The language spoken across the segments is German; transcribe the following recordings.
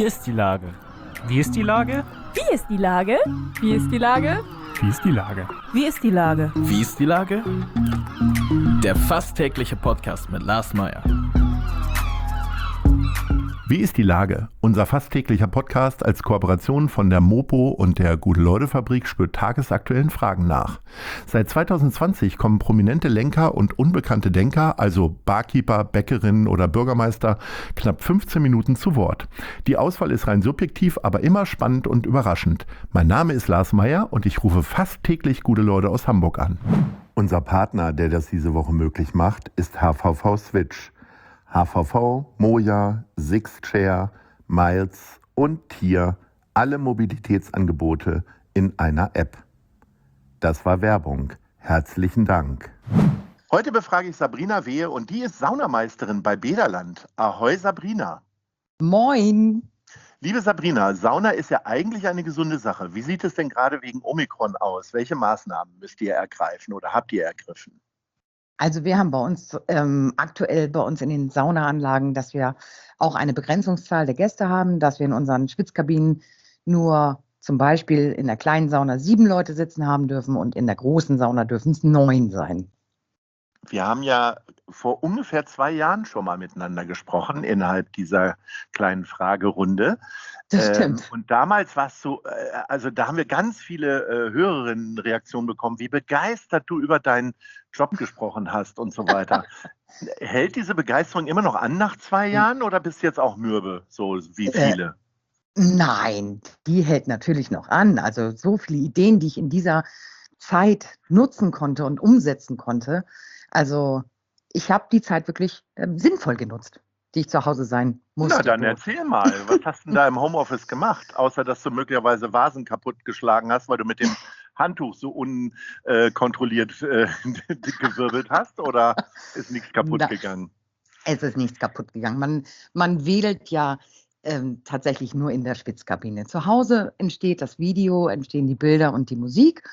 Wie ist die Lage? Wie ist die Lage? Wie ist die Lage? Wie ist die Lage? Wie ist die Lage? Wie ist die Lage? Wie ist die Lage? Der fast tägliche Podcast mit Lars Meyer. Wie ist die Lage? Unser fast täglicher Podcast als Kooperation von der Mopo und der Gute-Leute-Fabrik spürt tagesaktuellen Fragen nach. Seit 2020 kommen prominente Lenker und unbekannte Denker, also Barkeeper, Bäckerinnen oder Bürgermeister, knapp 15 Minuten zu Wort. Die Auswahl ist rein subjektiv, aber immer spannend und überraschend. Mein Name ist Lars Meyer und ich rufe fast täglich gute Leute aus Hamburg an. Unser Partner, der das diese Woche möglich macht, ist HVV Switch. HVV, Moja, Sixshare, Miles und Tier, alle Mobilitätsangebote in einer App. Das war Werbung. Herzlichen Dank. Heute befrage ich Sabrina Wehe und die ist Saunameisterin bei Bäderland. Ahoi Sabrina. Moin. Liebe Sabrina, Sauna ist ja eigentlich eine gesunde Sache. Wie sieht es denn gerade wegen Omikron aus? Welche Maßnahmen müsst ihr ergreifen oder habt ihr ergriffen? Also wir haben bei uns aktuell bei uns in den Saunaanlagen, dass wir auch eine Begrenzungszahl der Gäste haben, dass wir in unseren Schwitzkabinen nur zum Beispiel in der kleinen Sauna 7 Leute sitzen haben dürfen und in der großen Sauna dürfen es 9 sein. Wir haben ja vor ungefähr 2 Jahren schon mal miteinander gesprochen innerhalb dieser kleinen Fragerunde. Das stimmt. Und damals war es so, also da haben wir ganz viele Hörerinnenreaktionen bekommen, wie begeistert du über deinen Job gesprochen hast und so weiter. Hält diese Begeisterung immer noch an nach 2 Jahren oder bist du jetzt auch mürbe, so wie viele? Nein, die hält natürlich noch an. Also so viele Ideen, die ich in dieser Zeit nutzen konnte und umsetzen konnte. Also ich habe die Zeit wirklich sinnvoll genutzt, die ich zu Hause sein musste. Na, dann erzähl mal, was hast du denn da im Homeoffice gemacht? Außer, dass du möglicherweise Vasen kaputt geschlagen hast, weil du mit dem Handtuch so unkontrolliert gewirbelt hast, oder ist nichts kaputt gegangen? Es ist nichts kaputt gegangen. Man wedelt ja tatsächlich nur in der Schwitzkabine. Zu Hause entsteht das Video, entstehen die Bilder und die Musik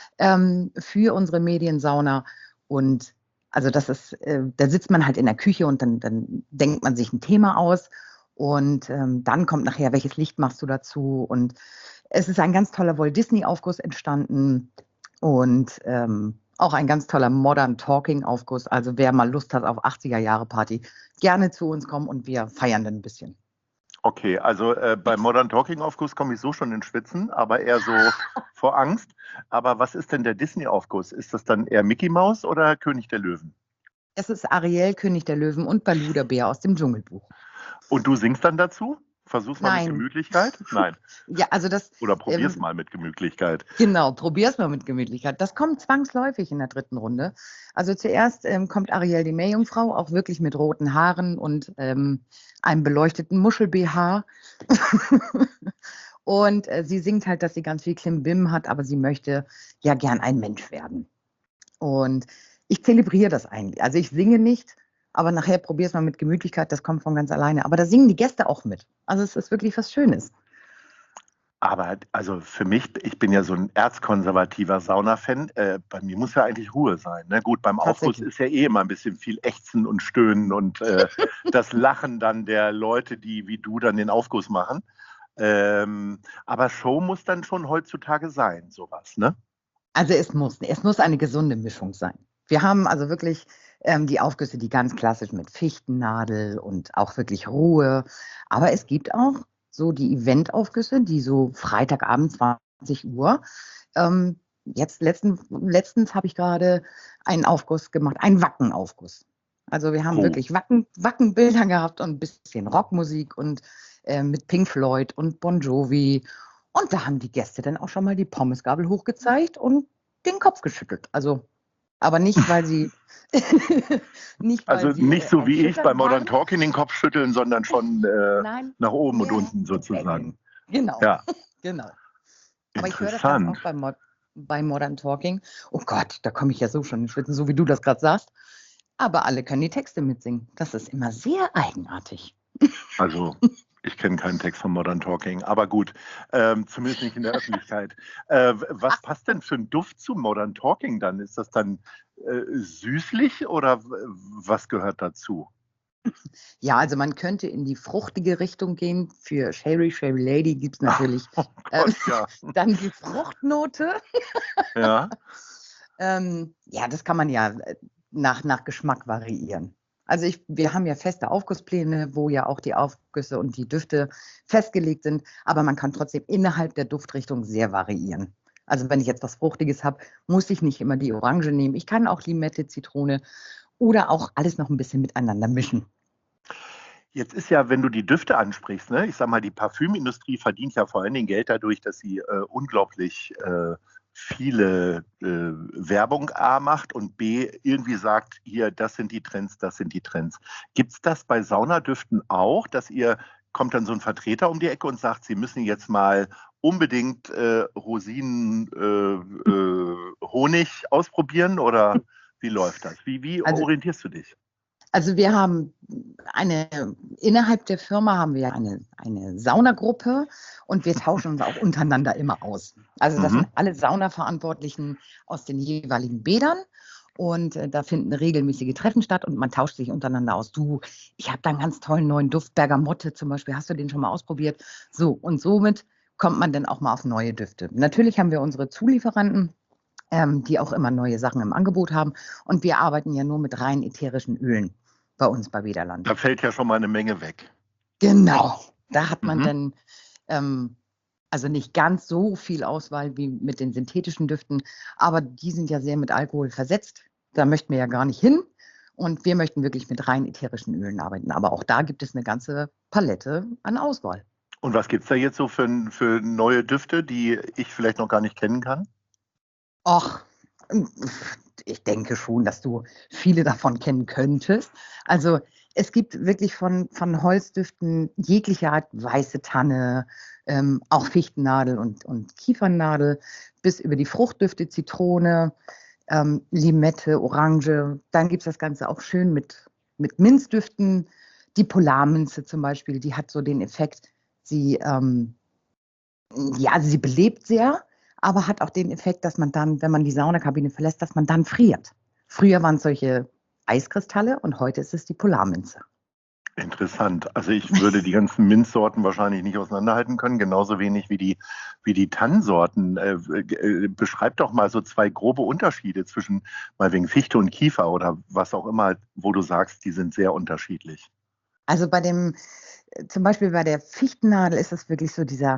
für unsere Mediensauna. Und also das ist, da sitzt man halt in der Küche und dann denkt man sich ein Thema aus und dann kommt nachher, welches Licht machst du dazu? Und es ist ein ganz toller Walt Disney-Aufguss entstanden und auch ein ganz toller Modern Talking-Aufguss. Also wer mal Lust hat auf 80er-Jahre-Party, gerne zu uns kommen und wir feiern dann ein bisschen. Okay, also beim Modern Talking Aufguss komme ich so schon ins Schwitzen, aber eher so vor Angst. Aber was ist denn der Disney Aufguss? Ist das dann eher Mickey Maus oder König der Löwen? Es ist Ariel, König der Löwen und Baloo der Bär aus dem Dschungelbuch. Und du singst dann dazu? Versuch's mal Nein. mit Gemütlichkeit? Nein. Ja, also das. Oder probier's mal mit Gemütlichkeit. Genau, probier's mal mit Gemütlichkeit. Das kommt zwangsläufig in der 3. Runde. Also zuerst kommt Ariel die Meerjungfrau, auch wirklich mit roten Haaren und einem beleuchteten Muschel-BH. Und sie singt halt, dass sie ganz viel Klimbim hat, aber sie möchte ja gern ein Mensch werden. Und ich zelebriere das eigentlich. Also ich singe nicht, aber nachher probier's mal mit Gemütlichkeit, das kommt von ganz alleine. Aber da singen die Gäste auch mit. Also es ist wirklich was Schönes. Aber also für mich, ich bin ja so ein erzkonservativer Sauna-Fan, bei mir muss ja eigentlich Ruhe sein. Ne? Gut, beim Aufguss ist ja eh immer ein bisschen viel Ächzen und Stöhnen und das Lachen dann der Leute, die wie du dann den Aufguss machen. Aber Show muss dann schon heutzutage sein, sowas, ne? Also es muss eine gesunde Mischung sein. Wir haben also wirklich die Aufgüsse, die ganz klassisch mit Fichtennadel und auch wirklich Ruhe. Aber es gibt auch so die Eventaufgüsse, die so Freitagabend 20 Uhr. Letztens habe ich gerade einen Aufguss gemacht, einen Wackenaufguss. Also wir haben wirklich Wackenbilder gehabt und ein bisschen Rockmusik und mit Pink Floyd und Bon Jovi. Und da haben die Gäste dann auch schon mal die Pommesgabel hochgezeigt und den Kopf geschüttelt. Also, aber nicht, weil sie nicht so wie ich bei Modern waren. Talking den Kopf schütteln, sondern schon nach oben und unten sozusagen. Genau, Ja. genau. Aber ich höre das ganz auch bei Modern Talking. Oh Gott, da komme ich ja so schon ins Schwitzen, so wie du das gerade sagst. Aber alle können die Texte mitsingen. Das ist immer sehr eigenartig. Also ich kenne keinen Text von Modern Talking, aber gut, zumindest nicht in der Öffentlichkeit. Was passt denn für ein Duft zu Modern Talking dann? Ist das dann süßlich oder was gehört dazu? Ja, also man könnte in die fruchtige Richtung gehen. Für Sherry Lady gibt es natürlich Ja. dann die Fruchtnote. Ja. Ja, das kann man ja nach Geschmack variieren. Also wir haben ja feste Aufgusspläne, wo ja auch die Aufgüsse und die Düfte festgelegt sind, aber man kann trotzdem innerhalb der Duftrichtung sehr variieren. Also wenn ich jetzt was Fruchtiges habe, muss ich nicht immer die Orange nehmen. Ich kann auch Limette, Zitrone oder auch alles noch ein bisschen miteinander mischen. Jetzt ist ja, wenn du die Düfte ansprichst, ne, ich sag mal, die Parfümindustrie verdient ja vor allen Dingen Geld dadurch, dass sie unglaublich viele Werbung A macht und B irgendwie sagt, hier, das sind die Trends, das sind die Trends. Gibt es das bei Saunadüften auch, dass kommt dann so ein Vertreter um die Ecke und sagt, Sie müssen jetzt mal unbedingt Rosinen, Honig ausprobieren oder wie läuft das? Wie orientierst du dich? Also wir haben innerhalb der Firma haben wir eine Saunagruppe und wir tauschen uns auch untereinander immer aus. Also das sind alle Saunaverantwortlichen aus den jeweiligen Bädern und da finden regelmäßige Treffen statt und man tauscht sich untereinander aus. Du, ich habe da einen ganz tollen neuen Duft, Bergamotte zum Beispiel, hast du den schon mal ausprobiert? So, und somit kommt man dann auch mal auf neue Düfte. Natürlich haben wir unsere Zulieferanten, die auch immer neue Sachen im Angebot haben und wir arbeiten ja nur mit rein ätherischen Ölen bei uns bei Wederland. Da fällt ja schon mal eine Menge weg. Genau, da hat man dann also nicht ganz so viel Auswahl wie mit den synthetischen Düften, aber die sind ja sehr mit Alkohol versetzt. Da möchten wir ja gar nicht hin und wir möchten wirklich mit rein ätherischen Ölen arbeiten. Aber auch da gibt es eine ganze Palette an Auswahl. Und was gibt es da jetzt so für neue Düfte, die ich vielleicht noch gar nicht kennen kann? Ach, ich denke schon, dass du viele davon kennen könntest. Also es gibt wirklich von Holzdüften jeglicher Art, weiße Tanne, auch Fichtennadel und Kiefernadel, bis über die Fruchtdüfte, Zitrone, Limette, Orange. Dann gibt es das Ganze auch schön mit Minzdüften. Die Polarminze zum Beispiel, die hat so den Effekt, sie belebt sehr, aber hat auch den Effekt, dass man dann, wenn man die Saunakabine verlässt, dass man dann friert. Früher waren es solche Eiskristalle und heute ist es die Polarminze. Interessant. Also ich würde die ganzen Minzsorten wahrscheinlich nicht auseinanderhalten können, genauso wenig wie die Tannensorten. Beschreib doch mal so zwei grobe Unterschiede zwischen mal wegen Fichte und Kiefer oder was auch immer, wo du sagst, die sind sehr unterschiedlich. Also zum Beispiel bei der Fichtennadel ist es wirklich so dieser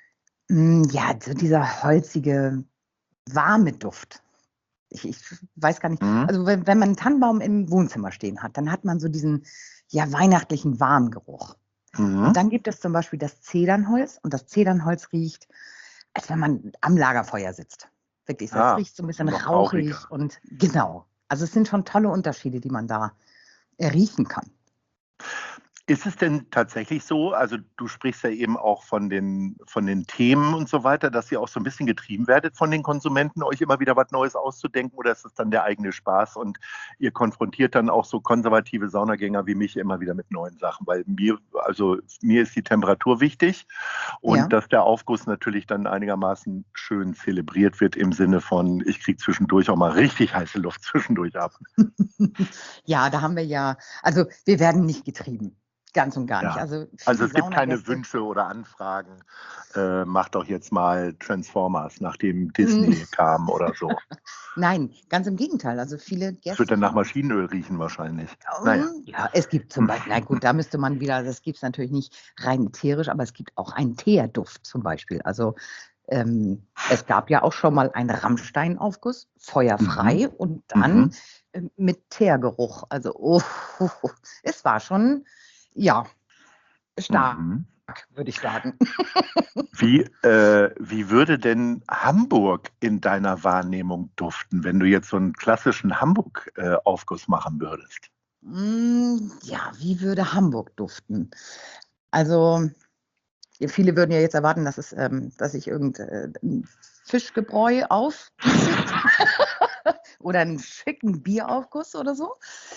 holzige, warme Duft. Ich weiß gar nicht, also wenn man einen Tannenbaum im Wohnzimmer stehen hat, dann hat man so diesen weihnachtlichen warmen Geruch. Und dann gibt es zum Beispiel das Zedernholz und das Zedernholz riecht, als wenn man am Lagerfeuer sitzt. Wirklich, das riecht so ein bisschen rauchig und genau. Also es sind schon tolle Unterschiede, die man da riechen kann. Ist es denn tatsächlich so, also du sprichst ja eben auch von den Themen und so weiter, dass ihr auch so ein bisschen getrieben werdet von den Konsumenten, euch immer wieder was Neues auszudenken, oder ist es dann der eigene Spaß und ihr konfrontiert dann auch so konservative Saunagänger wie mich immer wieder mit neuen Sachen? Weil mir ist die Temperatur wichtig und dass der Aufguss natürlich dann einigermaßen schön zelebriert wird im Sinne von, ich kriege zwischendurch auch mal richtig heiße Luft zwischendurch ab. Ja, da haben wir also wir werden nicht getrieben. Ganz und gar nicht. Also es gibt keine Wünsche oder Anfragen, mach doch jetzt mal Transformers, nachdem Disney kam oder so. Nein, ganz im Gegenteil. Also viele Gäste. Es wird dann nach Maschinenöl riechen wahrscheinlich. Ja, es gibt zum Beispiel, na gut, da müsste man wieder, das gibt es natürlich nicht rein ätherisch, aber es gibt auch einen Teerduft zum Beispiel. Also es gab ja auch schon mal einen Rammstein-Aufguss, feuerfrei und dann mit Teergeruch. Also es war schon stark, würde ich sagen. Wie würde denn Hamburg in deiner Wahrnehmung duften, wenn du jetzt so einen klassischen Hamburg-Aufguss machen würdest? Wie würde Hamburg duften? Also viele würden ja jetzt erwarten, dass ich irgendein Fischgebräu aufgieße oder einen schicken Bieraufguss oder so.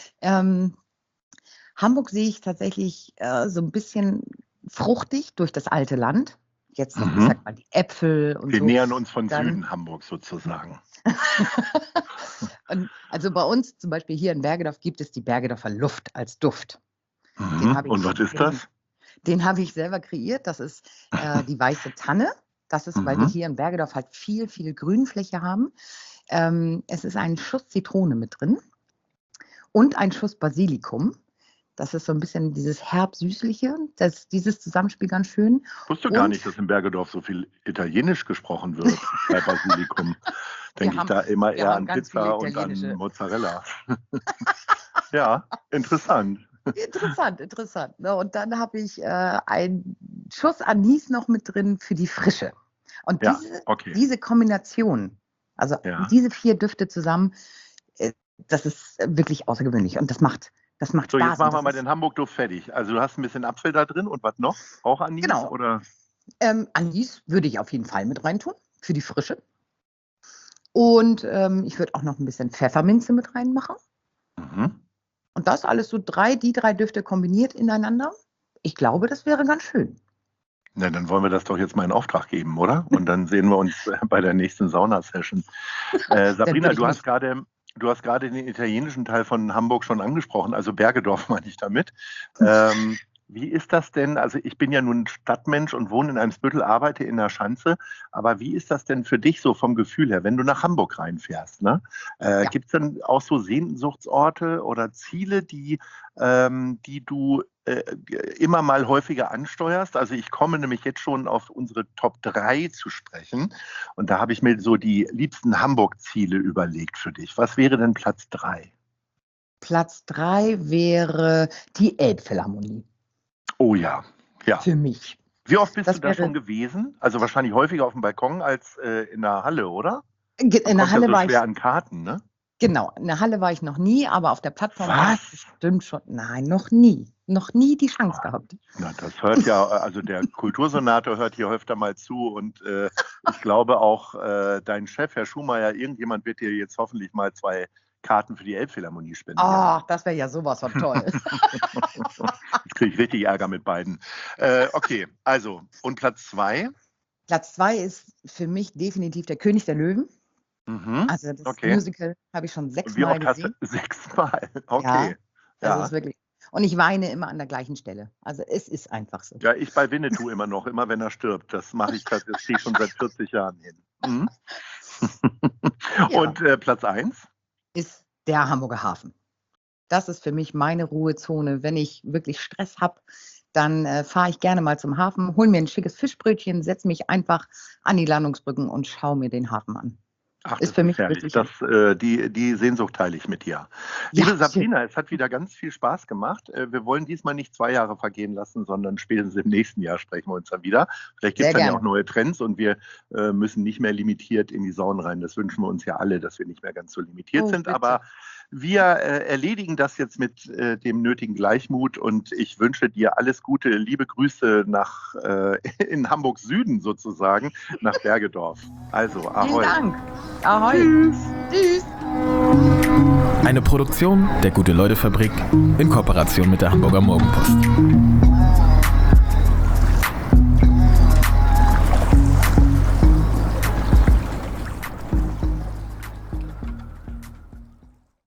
Hamburg sehe ich tatsächlich so ein bisschen fruchtig durch das alte Land. Jetzt noch, ich sag mal, die Äpfel und Wir so. Wir nähern uns von Süden Hamburg sozusagen. Und also bei uns zum Beispiel hier in Bergedorf gibt es die Bergedorfer Luft als Duft. Und was ist das? Den habe ich selber kreiert. Das ist die weiße Tanne. Das ist, weil wir hier in Bergedorf halt viel Grünfläche haben. Es ist ein Schuss Zitrone mit drin und ein Schuss Basilikum. Das ist so ein bisschen dieses herb-süßliche, dieses Zusammenspiel ganz schön. Ich wusste gar nicht, dass in Bergedorf so viel Italienisch gesprochen wird bei Basilikum. Denke ich da immer eher an Pizza und an Mozzarella. Ja, interessant. Interessant. Und dann habe ich einen Schuss Anis noch mit drin für die Frische. Und diese Kombination, also diese 4 Düfte zusammen, das ist wirklich außergewöhnlich. Und das macht Spaß. So, jetzt machen wir mal den Hamburg-Duft fertig. Also du hast ein bisschen Apfel da drin und was noch? Auch Anis? Genau. Oder? Anis würde ich auf jeden Fall mit reintun, für die Frische. Und ich würde auch noch ein bisschen Pfefferminze mit reinmachen. Und das alles so die drei Düfte kombiniert ineinander. Ich glaube, das wäre ganz schön. Na, dann wollen wir das doch jetzt mal in Auftrag geben, oder? Und dann sehen wir uns bei der nächsten Sauna-Session. Sabrina, du hast gerade den italienischen Teil von Hamburg schon angesprochen, also Bergedorf meine ich damit. Wie ist das denn? Also ich bin ja nun Stadtmensch und wohne in Eimsbüttel, arbeite in der Schanze. Aber wie ist das denn für dich so vom Gefühl her, wenn du nach Hamburg reinfährst? Ne? Gibt es denn auch so Sehnsuchtsorte oder Ziele, die du immer mal häufiger ansteuerst? Also ich komme nämlich jetzt schon auf unsere Top 3 zu sprechen. Und da habe ich mir so die liebsten Hamburg-Ziele überlegt für dich. Was wäre denn Platz 3? Platz 3 wäre die Elbphilharmonie. Oh ja. Für mich. Wie oft bist du da schon gewesen? Also wahrscheinlich häufiger auf dem Balkon als in der Halle, oder? In der Halle war ich schwer an Karten, ne? Genau, in der Halle war ich noch nie, aber auf der Plattform war ich bestimmt schon. Nein, noch nie. Noch nie die Chance gehabt. Na, das hört ja, also der Kultursenator hört hier öfter mal zu und ich glaube auch dein Chef, Herr Schumacher, irgendjemand wird dir jetzt hoffentlich mal 2 Karten für die Elbphilharmonie spenden. Ach, das wäre ja sowas von toll. Jetzt kriege ich richtig Ärger mit beiden. Okay, also, und Platz 2? Platz 2 ist für mich definitiv der König der Löwen. Also das Musical habe ich schon 6 Mal gesehen. 6 Mal? Okay. Ja, das ist wirklich. Und ich weine immer an der gleichen Stelle. Also es ist einfach so. Ja, ich bei Winnetou immer noch, immer wenn er stirbt. Das mache ich, das stehe ich schon seit 40 Jahren hin. Und Platz 1? Ist der Hamburger Hafen. Das ist für mich meine Ruhezone. Wenn ich wirklich Stress habe, dann fahre ich gerne mal zum Hafen, hole mir ein schickes Fischbrötchen, setze mich einfach an die Landungsbrücken und schaue mir den Hafen an. Ach, ist für mich wirklich. Die Sehnsucht teile ich mit dir. Liebe Sabrina, es hat wieder ganz viel Spaß gemacht. Wir wollen diesmal nicht 2 Jahre vergehen lassen, sondern spätestens im nächsten Jahr sprechen wir uns dann wieder. Vielleicht gibt es dann ja auch neue Trends und wir müssen nicht mehr limitiert in die Saunen rein. Das wünschen wir uns ja alle, dass wir nicht mehr ganz so limitiert sind. Bitte. Aber wir erledigen das jetzt mit dem nötigen Gleichmut und ich wünsche dir alles Gute, liebe Grüße in Hamburg Süden sozusagen, nach Bergedorf. Also, ahoi. Vielen Dank. Ahoi. Tschüss. Eine Produktion der Gute-Leute-Fabrik in Kooperation mit der Hamburger Morgenpost.